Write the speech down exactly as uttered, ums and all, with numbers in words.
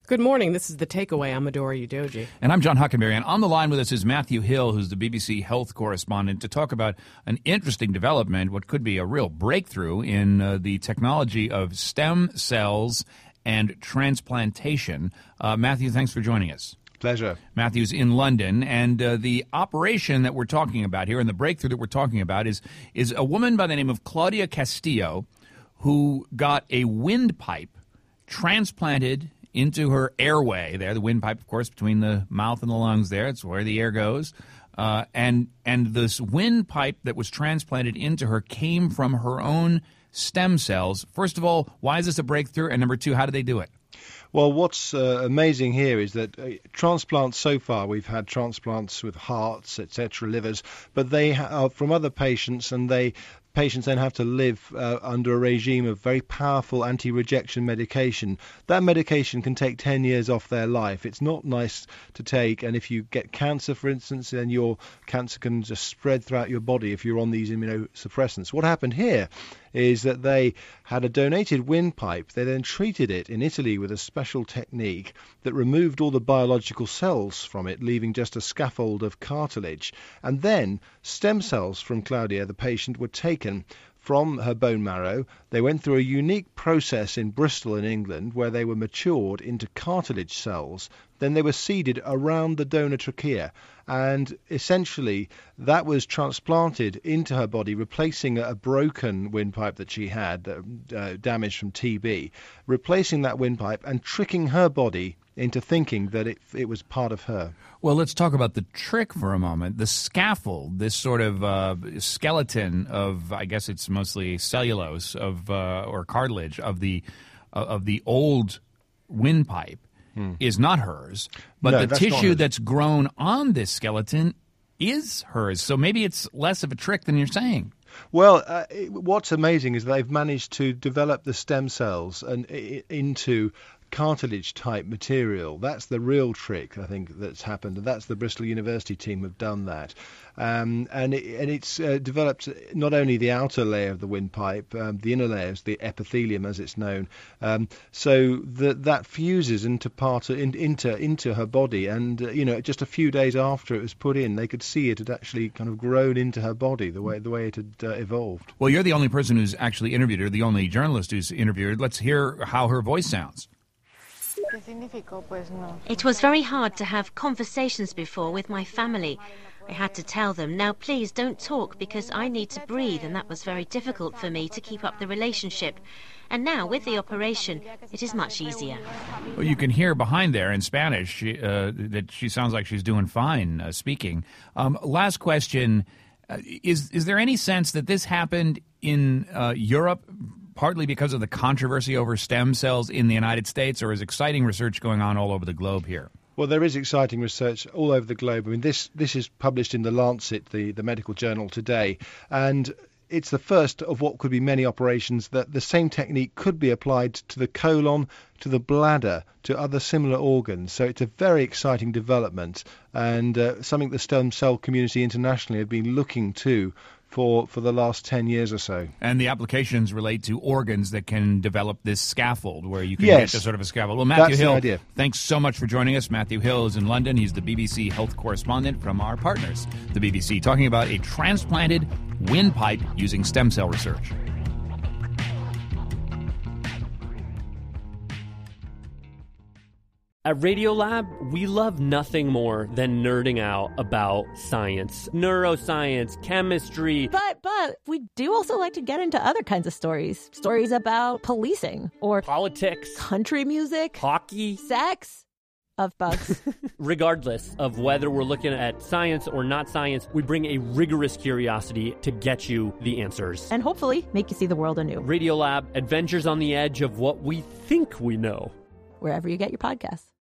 Good morning. This is The Takeaway. I'm Adora Udoji. And I'm John Huckenberry. And on the line with us is Matthew Hill, who's the B B C health correspondent, to talk about an interesting development, what could be a real breakthrough in uh, the technology of stem cells and transplantation. Uh, Matthew, thanks for joining us. Pleasure. Matthew's in London, and uh, the operation that we're talking about here and the breakthrough that we're talking about is, is a woman by the name of Claudia Castillo who got a windpipe transplanted into her airway there, the windpipe, of course, between the mouth and the lungs there. It's where the air goes. Uh, and and this windpipe that was transplanted into her came from her own stem cells. First of all, why is this a breakthrough? And number two, how did they do it? Well, what's uh, amazing here is that uh, transplants so far, we've had transplants with hearts, et cetera, livers, but they ha- are from other patients, and they patients then have to live uh, under a regime of very powerful anti-rejection medication. That medication can take ten years off their life. It's not nice to take, and if you get cancer, for instance, then your cancer can just spread throughout your body if you're on these immunosuppressants. What happened here is that they had a donated windpipe. They then treated it in Italy with a special technique that removed all the biological cells from it, leaving just a scaffold of cartilage. And then stem cells from Claudia, the patient, were taken from her bone marrow. They went through a unique process in Bristol in England where they were matured into cartilage cells. Then they were seeded around the donor trachea, and essentially that was transplanted into her body, replacing a broken windpipe that she had, uh, damaged from T B, replacing that windpipe and tricking her body into thinking that it, it was part of her. Well, let's talk about the trick for a moment. The scaffold, this sort of uh, skeleton of, I guess it's mostly cellulose of uh, or cartilage of the uh, of the old windpipe, hmm. is not hers, but no, the that's tissue that's grown on this skeleton is hers. So maybe it's less of a trick than you're saying. Well, uh, it, what's amazing is they've managed to develop the stem cells and I, into cartilage-type material. That's the real trick, I think, that's happened, and that's the Bristol University team have done that. Um, and, it, and it's uh, developed not only the outer layer of the windpipe, um, the inner layers, the epithelium as it's known, um, so that that fuses into part in, into into her body. And uh, you know, just a few days after it was put in, they could see it had actually kind of grown into her body the way the way it had uh, evolved. Well, you're the only person who's actually interviewed her, the only journalist who's interviewed her. Let's hear how her voice sounds. It was very hard to have conversations before with my family. I had to tell them, now please don't talk because I need to breathe, and that was very difficult for me to keep up the relationship. And now, with the operation, it is much easier. Well, you can hear behind there in Spanish she, uh, that she sounds like she's doing fine uh, speaking. Um, last question, uh, is, is there any sense that this happened in uh, Europe partly because of the controversy over stem cells in the United States, or is exciting research going on all over the globe here? Well, there is exciting research all over the globe. I mean, this this is published in The Lancet, the, the medical journal today, and it's the first of what could be many operations that the same technique could be applied to the colon, to the bladder, to other similar organs. So it's a very exciting development, and uh, something the stem cell community internationally have been looking to for for the last ten years or so. And the applications relate to organs that can develop this scaffold where you can yes. get to sort of a scaffold. Well, Matthew That's Hill, the idea. Thanks so much for joining us. Matthew Hill is in London. He's the B B C health correspondent from our partners, the B B C, talking about a transplanted windpipe using stem cell research. At Radiolab, we love nothing more than nerding out about science, neuroscience, chemistry. But, but, we do also like to get into other kinds of stories. Stories about policing or politics, country music, hockey, sex, of bugs. Regardless of whether we're looking at science or not science, we bring a rigorous curiosity to get you the answers. And hopefully make you see the world anew. Radiolab, adventures on the edge of what we think we know. Wherever you get your podcasts.